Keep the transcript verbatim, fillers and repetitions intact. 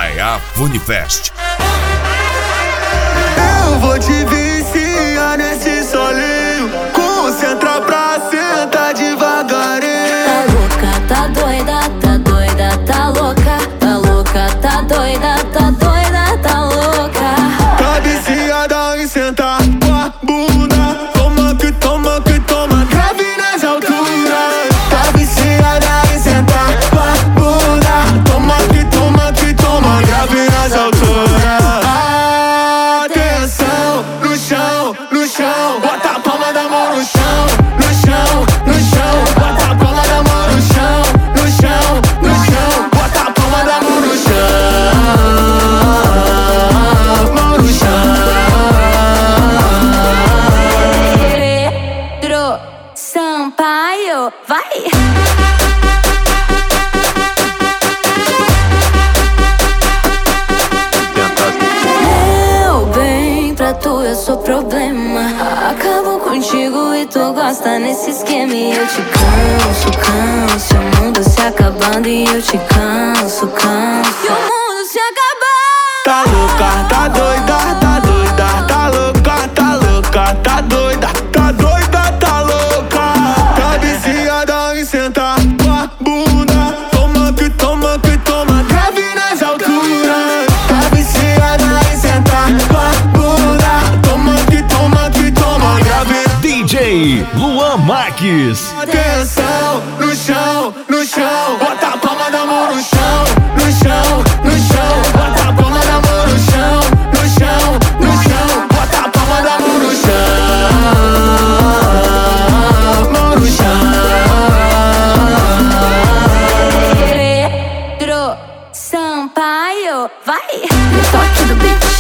by a Funifest. Eu vou te viciar nesse solinho. Concentra pra sentar devagarinho. Tá louca, tá doida, tá doida, tá louca. Tá louca, tá doida, tá doida, tá louca. Tá viciada em sentar com a bunda. Toma que toma que toma, grave nas alturas. Tá viciada em sentar com a bunda. Toma que toma que toma, grave nas alturas. Atenção, no chão, no chão. Bota a palma da mão no chão, no chão, no chão. Bota a palma da mão no chão, no chão, no chão. Bota a palma da mão no chão, mão no chão. Pedro Sampaio, vai! Meu bem, pra tu eu sou problema. Acabo contigo e tu gosta nesse esquema. E eu te canso, canso. O mundo se acabando e eu te canso, canso. E o mundo se acabando. Tá louca, tá doida, tá doida, tá louca, tá louca, tá doida, tá doida, tá louca. Tá viciada em sentar com a bunda. Toma que toma que toma, grave nas alturas. Tá viciada em sentar com a bunda. Toma que toma que toma, grave. D J Luan Marques. Atenção, no chão, no chão. Bota a palma da mão no chão, no chão, no chão. Bota a palma da mão no chão, no chão, no chão. Bota a palma da mão no chão, mão no chão. Pedro Sampaio, vai! No toque do beat.